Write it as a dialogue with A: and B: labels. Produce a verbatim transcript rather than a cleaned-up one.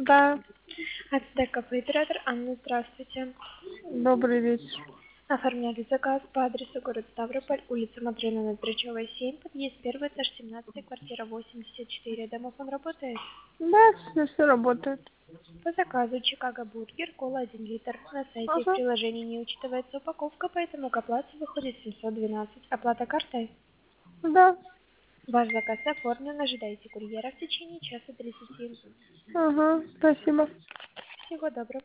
A: Да,
B: Ацтек оператор Анна, здравствуйте.
A: добрый вечер.
B: Оформляли заказ по адресу город Ставрополь, улица Матрена Ноздрачева, семь, подъезд первый, этаж семнадцать, квартира восемьдесят четыре. Домофон работает?
A: Да, все, все работает.
B: По заказу Чикаго Бургер, кола один литр. На сайте и в
A: Ага,
B: приложении не учитывается упаковка, поэтому к оплате выходит семьсот двенадцать. Оплата картой?
A: да,
B: Ваш заказ оформлен, ожидайте курьера в течение часа тридцати.
A: ага, спасибо.
B: Всего доброго.